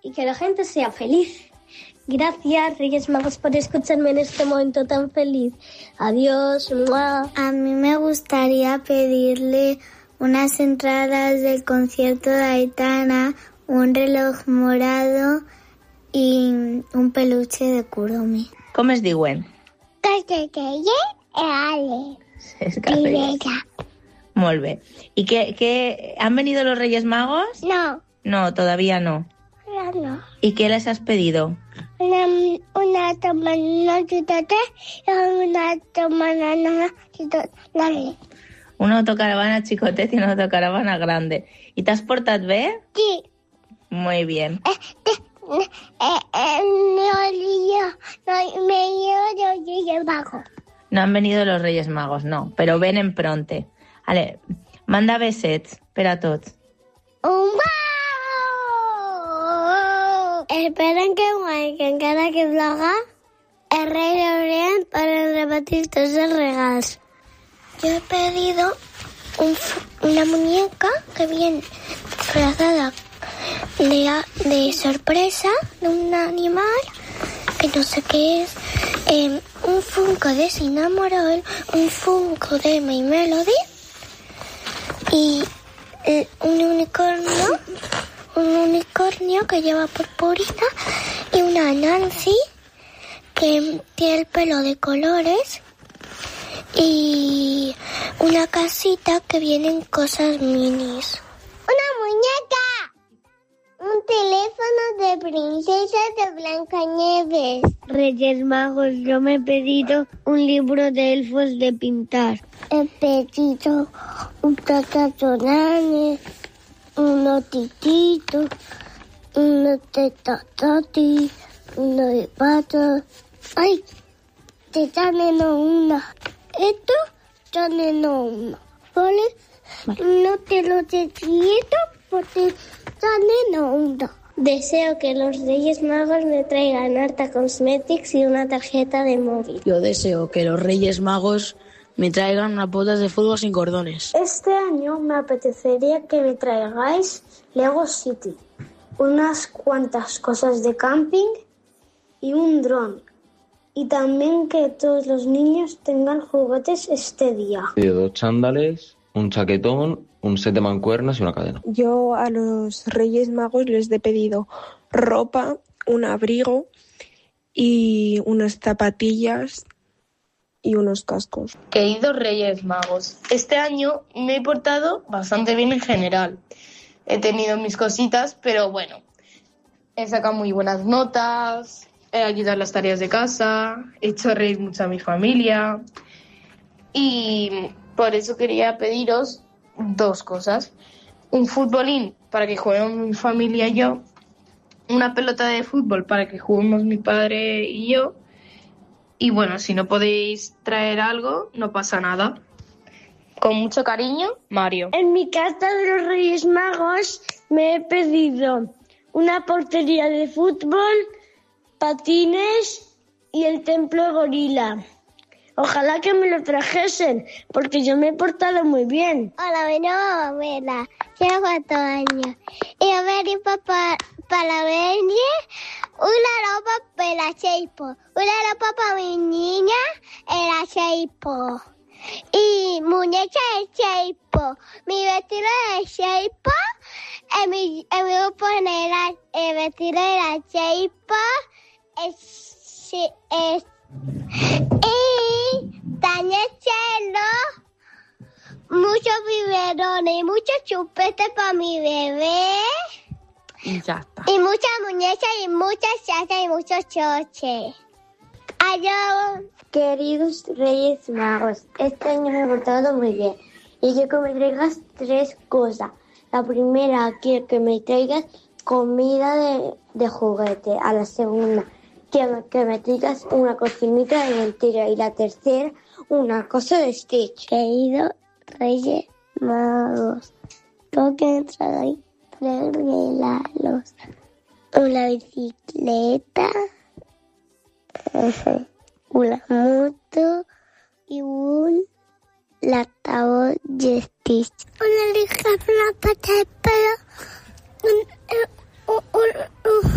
y que la gente sea feliz. Gracias, Reyes Magos, por escucharme en este momento tan feliz. Adiós. ¡Mua! A mí me gustaría pedirle unas entradas del concierto de Aitana, un reloj morado y un peluche de Kuromi. Com es diuen? Es Molt bé. ¿Y qué han venido los Reyes Magos? No. No, todavía no. No. ¿Y qué les has pedido? Una tomana chicote y una tomana grande. Una autocaravana chicotet y una autocaravana grande. ¿Y te has portat bé? Sí. Muy bien. No han venido los Reyes Magos, no, però venen pronte. Ale, manda besets per a tots. Un Esperen que encara que ploga, el rey l'obren para repartir todos los regalos. Yo he pedido una muñeca que viene disfrazada de sorpresa, de un animal que no sé qué es, un Funko de Cinnamoroll, un Funko de My Melody y un unicornio que lleva purpurina y una Nancy que tiene el pelo de colores y una casita que vienen cosas minis. ¡Una muñeca! Un teléfono de princesa de Blancanieves. Reyes Magos, yo me he pedido un libro de elfos de pintar. He pedido un tatatonane, uno titito, uno tetatati, uno de pato. ¡Ay! Te dan una. Esto dan una. ¿Vale? No te lo decido porque dan una. Deseo que los Reyes Magos me traigan harta cosmetics y una tarjeta de móvil. Yo deseo que los Reyes Magos me traigan unas botas de fútbol sin cordones. Este año me apetecería que me traigáis Lego City, unas cuantas cosas de camping y un dron. Y también que todos los niños tengan juguetes este día. 2 chándales, un chaquetón, un set de mancuernas y una cadena. Yo a los Reyes Magos les he pedido ropa, un abrigo y unas zapatillas y unos cascos. Queridos Reyes Magos, este año me he portado bastante bien en general. He tenido mis cositas, pero bueno, he sacado muy buenas notas, he ayudado en las tareas de casa, he hecho reír mucho a mi familia y por eso quería pediros 2 cosas. Un futbolín para que juguemos mi familia y yo, una pelota de fútbol para que juguemos mi padre y yo. Y bueno, si no podéis traer algo, no pasa nada. Con mucho cariño, Mario. En mi carta de los Reyes Magos me he pedido una portería de fútbol, patines y el templo gorila. Ojalá que me lo trajesen, porque yo me he portado muy bien. Hola, mi nueva abuela. Llevo 4 años. Y a ver, y papá, para verme una ropa para Seipo. Una ropa para mi niña era Seipo. Y muñeca de Seipo. Mi vestido de Seipo. Me voy a poner el vestido de la Seipo. Y también muchos biberones y muchos chupetes para mi bebé. Y ya está. Y muchas muñecas y muchas chachas y muchos choches. Adiós. Queridos Reyes Magos, este año me he portado muy bien. Y quiero que me traigas 3 cosas. La primera, quiero que me traigas comida de juguete. A la segunda, que me traigas una cocinita de mentira. Y la tercera, una cosa de Stitch. Queridos Reyes Magos, tengo que me traigáis 3 regalos. Una bicicleta, una moto y un latador de Stitch. Una lija, una pata de pelo,